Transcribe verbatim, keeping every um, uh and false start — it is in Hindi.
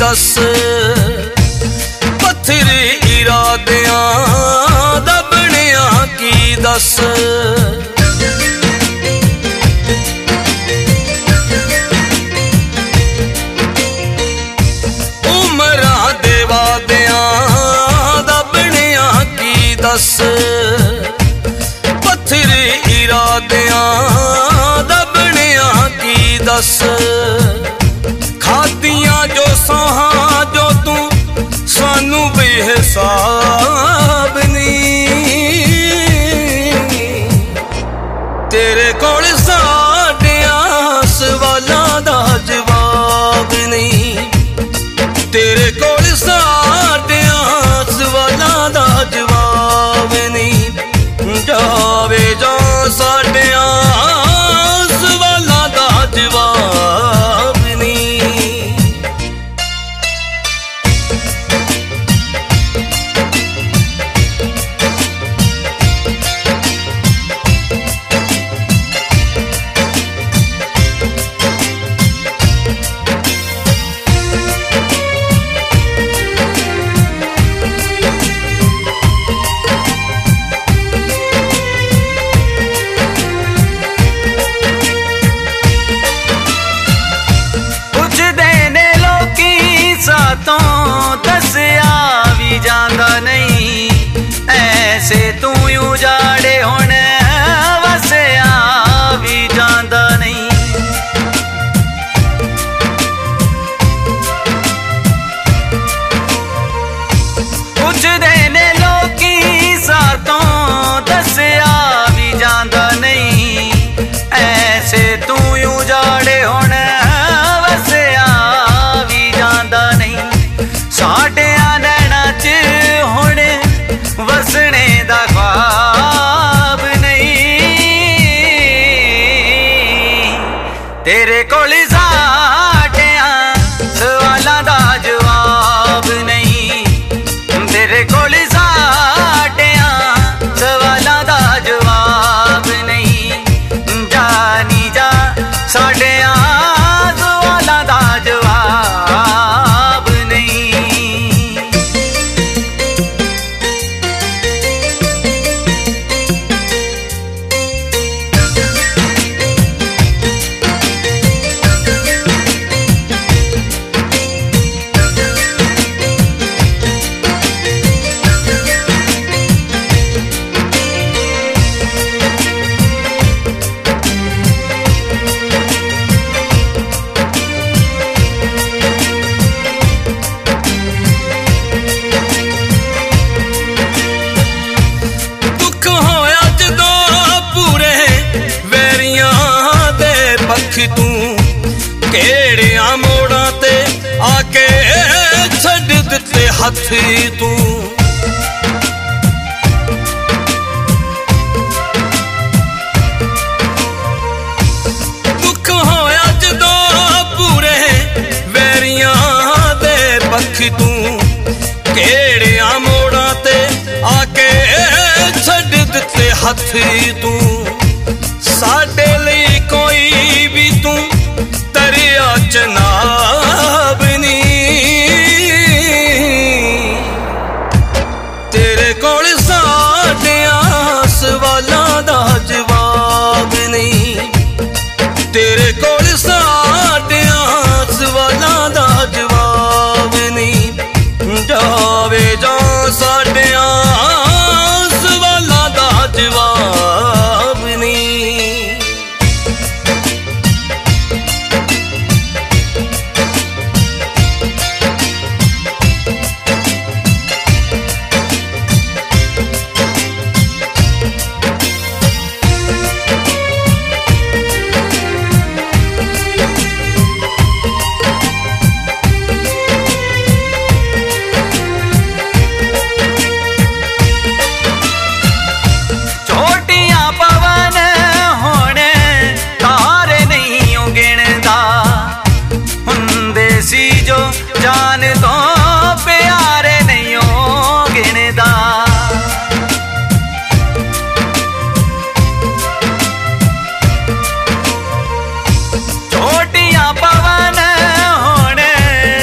दस पत्थर इरादियां दबनिया की दस उमरा दे वादियां दबनिया की दस पत्थर इरादियां दबनिया की दस खादियां जो सहा जो तू सानू बेहिसाब नहीं तेरे कोल साडियां सवालां दा जवाब नहीं तेरे कोल साडियां सवालां दा जवाब नहीं जावे जा साडियां सवालां दा जवाब दसिया भी जांदा नहीं ऐसे तू उजाड़े होने वसिया भी जांदा नहीं कुछ देने लोकी सातों दसिया भी जांदा नहीं ऐसे तू उजाड़े होने वसिया भी जांदा नहीं साडियां नैना च हुण वसने दा ख्वाब नहीं तेरे कोल साडियां सवालां दा जवाब नहीं तेरे कोल साडियां सवालां दा जवाब नहीं जानी जा साडियां सवालां दा जवाब तू केड़िया मोड़ा ते आके छड़ दिते हथ तू दुख होया जदों पूरे वैरियां दे पख तू केड़िया मोड़ा ते आके छड़ दिते हथ तू साडे लई कोई भी तू दरिया चनाब नहीं तेरे कोल साडियां सवालां दा जवाब नहीं तेरे कोल साडियां सवालां दा जवाब नहीं जावे जा साडियां सवालां दा जवाब